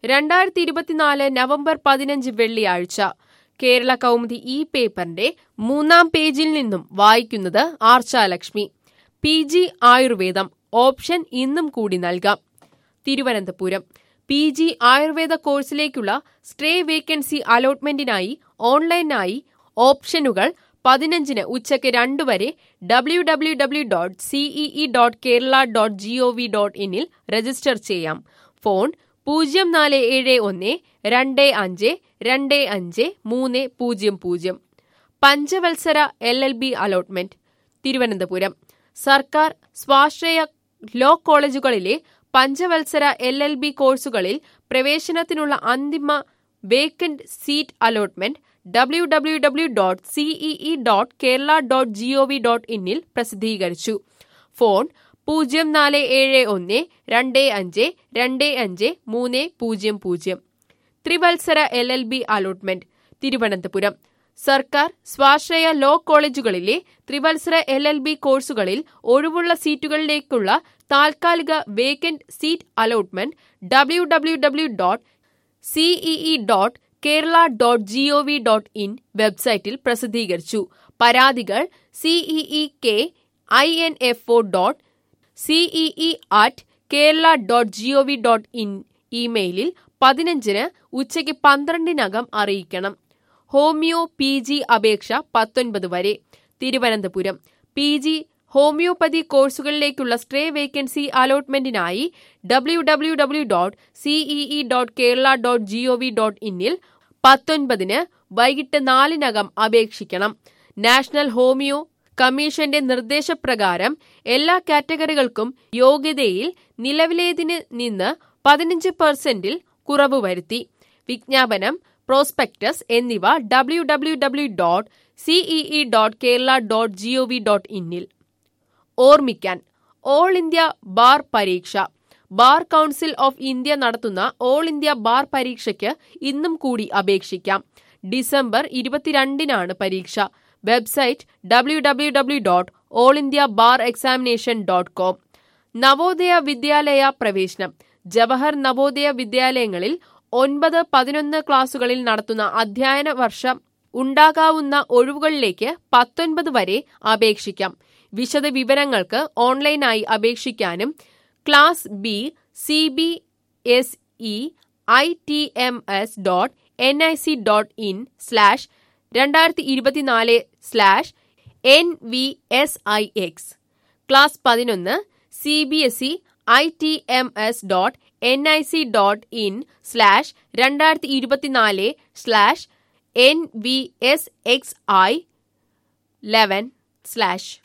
2024 November 15 വെള്ളിയാഴ്ച. കേരള കൗമുദി ഈ പേപ്പറിന്റെ 3-ാം പേജിൽ നിന്നും വായിക്കുന്നത് ആർച്ചാലക്ഷ്മി. PG ആയുർവേദം ഓപ്ഷൻ ഇന്നും കൂടി നൽകാം. തിരുവനന്തപുരം. PG ആയുർവേദ കോഴ്സിലേക്കുള്ള സ്റ്റേ വേക്കൻസി അലോട്ട്മെന്റിനായി ഓൺലൈനായി ഓപ്ഷനുകൾ 15-ന് ഉച്ചയ്ക്ക് 2 വരെ www.cee.kerala.gov.in ൽ രജിസ്റ്റർ ചെയ്യാം. ഫോൺ 047125253000. പഞ്ചവത്സര LLB അലോട്ട്മെന്റ്. തിരുവനന്തപുരം. സർക്കാർ സ്വാശ്രയ ലോ കോളേജുകളിലെ പഞ്ചവത്സര LLB കോഴ്സുകളിൽ പ്രവേശനത്തിനുള്ള അന്തിമ വേക്കന്റ് സീറ്റ് അലോട്ട്മെന്റ് www.cee.kerala.gov.in ൽ പ്രസിദ്ധീകരിച്ചു. ഫോൺ 047125253000. ത്രിവത്സര LLB അലോട്ട്മെന്റ്. തിരുവനന്തപുരം. സർക്കാർ സ്വാശ്രയ ലോ കോളേജുകളിലെ ത്രിവത്സര LLB കോഴ്സുകളിൽ ഒഴിവുള്ള സീറ്റുകളിലേക്കുള്ള താൽക്കാലിക വേക്കന്റ് സീറ്റ് അലോട്ട്മെന്റ് www.cee.kerala.gov.in വെബ്സൈറ്റിൽ പ്രസിദ്ധീകരിച്ചു. പരാതികൾ ceek.info.cee@kerala.gov.in ഇമെയിലിൽ 15-ന് ഉച്ചയ്ക്ക് 12-നകം അറിയിക്കണം. ഹോമിയോ PG അപേക്ഷ 19 വരെ. തിരുവനന്തപുരം. PG ഹോമിയോപ്പതി കോഴ്സുകളിലേക്കുള്ള സ്റ്റേ വേക്കൻസി അലോട്ട്മെന്റിനായി www.cee.kerala.gov.in ൽ 19-ന് വൈകിട്ട് 4-നകം അപേക്ഷിക്കണം. നാഷണൽ ഹോമിയോ കമ്മീഷന്റെ നിർദ്ദേശപ്രകാരം എല്ലാ കാറ്റഗറികൾക്കും യോഗ്യതയിൽ നിലവിലേതിന് നിന്ന് 15% കുറവ് വരുത്തി. വിജ്ഞാപനം, പ്രോസ്പെക്ടസ് എന്നിവ www.cee.kerala.gov.in ൽ. ഓർമ്മിക്കാൻ. ഓൾ ഇന്ത്യ ബാർ പരീക്ഷ. ബാർ കൗൺസിൽ ഓഫ് ഇന്ത്യ നടത്തുന്ന ഓൾ ഇന്ത്യ ബാർ പരീക്ഷയ്ക്ക് ഇന്നും കൂടി അപേക്ഷിക്കാം. ഡിസംബർ 22-നാണ് പരീക്ഷ. Website www.allindiabarexamination.com. നവോദയ വിദ്യാലയ പ്രവേശനം. ജവഹർ നവോദയ വിദ്യാലയങ്ങളിൽ 9-11 ക്ലാസുകളിൽ നടത്തുന്ന അധ്യയന വർഷം ഉണ്ടാകാവുന്ന ഒഴിവുകളിലേക്ക് 19 വരെ അപേക്ഷിക്കാം. വിശദ വിവരങ്ങൾക്ക് ഓൺലൈനായി അപേക്ഷിക്കാനും class B CBSE itms.nic.in/2024/NVSIX. Class 11 CBSE itms.nic.in/2024/NVSXI11/